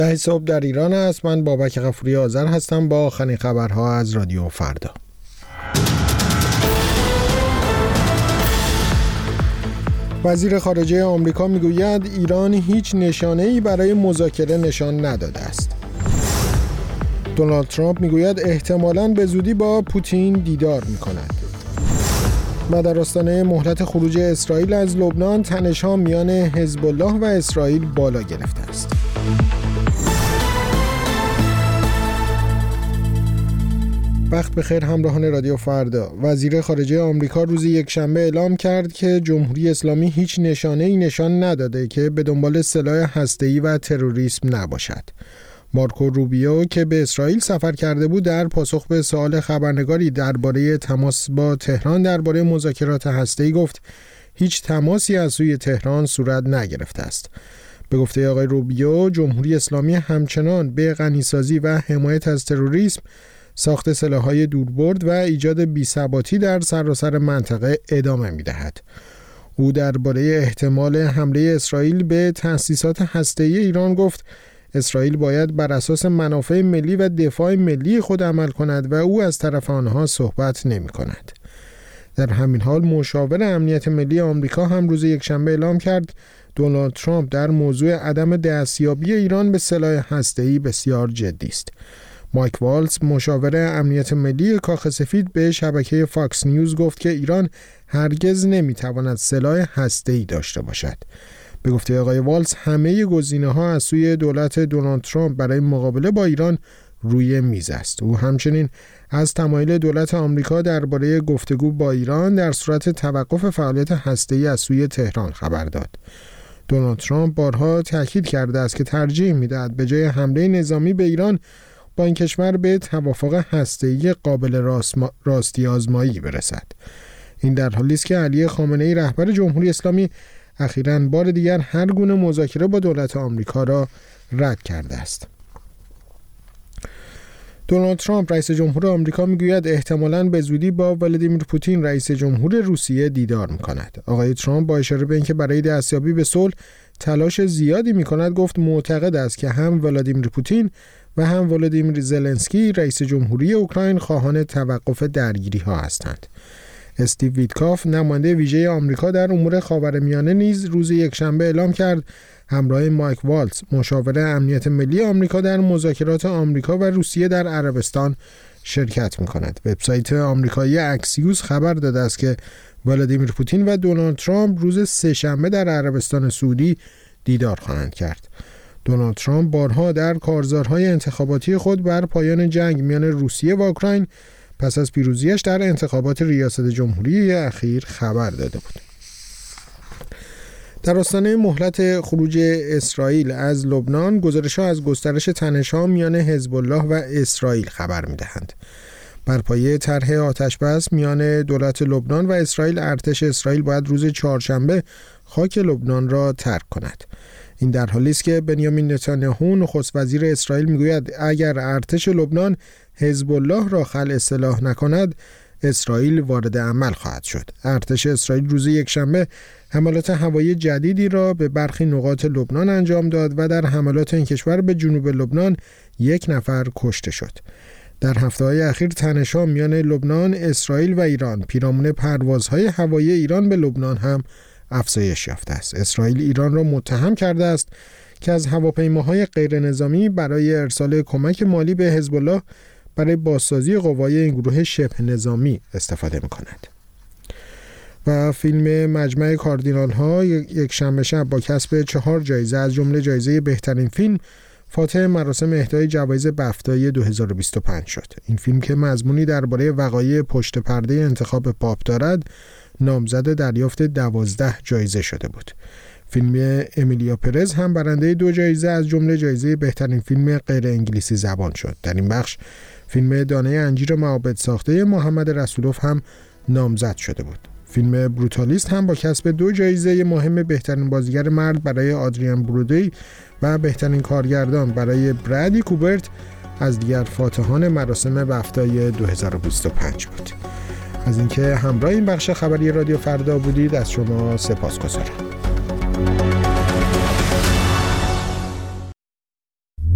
ده صبح در ایران است. من بابک غفوری آذر هستم با آخرین خبرها از رادیو فردا. وزیر خارجه آمریکا میگوید ایران هیچ نشانه‌ای برای مذاکره نشان نداده است. دونالد ترامپ میگوید احتمالاً به زودی با پوتین دیدار میکند. و در آستانه مهلت خروج اسرائیل از لبنان، تنش‌ها میان حزب الله و اسرائیل بالا گرفته است. وقت بخیر همراهان رادیو فردا. وزیر خارجه آمریکا روز یکشنبه اعلام کرد که جمهوری اسلامی هیچ نشانه‌ای نشان نداده که به دنبال سلاح هسته‌ای و تروریسم نباشد. مارکو روبیو که به اسرائیل سفر کرده بود، در پاسخ به سوال خبرنگاری درباره تماس با تهران درباره مذاکرات هسته‌ای گفت هیچ تماسی از سوی تهران صورت نگرفته است. به گفته آقای روبیو، جمهوری اسلامی همچنان به غنیسازی و حمایت از تروریسم، ساخت سلاح‌های دوربرد و ایجاد بی‌ثباتی در سراسر منطقه ادامه می‌دهد. او درباره احتمال حمله اسرائیل به تأسیسات هسته‌ای ایران گفت اسرائیل باید بر اساس منافع ملی و دفاع ملی خود عمل کند و او از طرف آنها صحبت نمی‌کند. در همین حال مشاور امنیت ملی آمریکا هم روز یکشنبه اعلام کرد دونالد ترامپ در موضوع عدم دستیابی ایران به سلاح هسته‌ای بسیار جدی است. مایک والتز مشاور امنیت ملی کاخ سفید به شبکه فاکس نیوز گفت که ایران هرگز نمیتواند سلاح هسته‌ای داشته باشد. به گفته آقای والتز همه گزینه‌ها از سوی دولت دونالد ترامپ برای مقابله با ایران روی میز است. او همچنین از تمایل دولت آمریکا درباره گفتگو با ایران در صورت توقف فعالیت هسته‌ای از سوی تهران خبر داد. دونالد ترامپ بارها تاکید کرده است که ترجیح می‌دهد به جای حمله نظامی به ایران با این کشور به توافق هسته‌ای قابل راستی آزمایی برسد. این در حالی است که علی خامنه‌ای رهبر جمهوری اسلامی اخیراً بار دیگر هر گونه مذاکره با دولت آمریکا را رد کرده است. دونالد ترامپ رئیس جمهور آمریکا میگوید احتمالاً به زودی با ولادیمیر پوتین رئیس جمهور روسیه دیدار میکند. آقای ترامپ با اشاره به اینکه برای دستیابی به صلح تلاش زیادی میکند گفت معتقد است که هم ولادیمیر پوتین و هم ولادیمیر زلنسکی رئیس جمهوری اوکراین خواهان توقف درگیری ها هستند. استیو ویتکاف نماینده ویژه آمریکا در امور خاورمیانه نیز روز یکشنبه اعلام کرد همراه مایک والتز مشاور امنیت ملی آمریکا در مذاکرات آمریکا و روسیه در عربستان شرکت می‌کند. وبسایت آمریکایی اکسیوس خبر داده است که ولادیمیر پوتین و دونالد ترامپ روز سه‌شنبه در عربستان سعودی دیدار خواهند کرد. دونالد ترامپ بارها در کارزارهای انتخاباتی خود بر پایان جنگ میان روسیه و اوکراین پس از پیروزیش در انتخابات ریاست جمهوری اخیر خبر داده بود. در آستانه مهلت خروج اسرائیل از لبنان، گزارش‌ها از گسترش تنش‌ها میان حزب الله و اسرائیل خبر می‌دهند. بر پایه طرح آتش‌بس میان دولت لبنان و اسرائیل، ارتش اسرائیل باید روز چهارشنبه خاک لبنان را ترک کند. این در حالی است که بنیامین نتانیاهو نخست وزیر اسرائیل میگوید اگر ارتش لبنان حزب الله را خلع سلاح نکند، اسرائیل وارد عمل خواهد شد. ارتش اسرائیل روز یکشنبه حملات هوایی جدیدی را به برخی نقاط لبنان انجام داد و در حملات این کشور به جنوب لبنان 1 نفر کشته شد. در هفته‌های اخیر تنش‌ها میان لبنان، اسرائیل و ایران پیرامون پروازهای هوایی ایران به لبنان هم افزایش یافته است. اسرائیل ایران را متهم کرده است که از هواپیماهای غیر نظامی برای ارسال کمک مالی به حزب الله برای بازسازی قوای این گروه شبه نظامی استفاده می‌کند. و فیلم مجمع کاردینال ها یک شنبه شب با کسب 4 جایزه از جمله جایزه بهترین فیلم فاتح مراسم اهدای جوایز بفتای 2025 شد. این فیلم که مضمونی درباره وقایع پشت پرده انتخاب پاپ دارد، نامزد دریافت 12 جایزه شده بود. فیلم امیلیا پرز هم برنده 2 جایزه از جمله جایزه بهترین فیلم غیر انگلیسی زبان شد. در این بخش فیلم دانه انجیر معابد ساخته محمد رسولوف هم نامزد شده بود. فیلم بروتالیست هم با کسب 2 جایزه مهم بهترین بازیگر مرد برای آدریان برودی و بهترین کارگردان برای برادلی کوبرت از دیگر فاتحان مراسم بفتای 2025 بود. از اینکه همراه این بخش خبری رادیو فردا بودید از شما سپاسگزارم.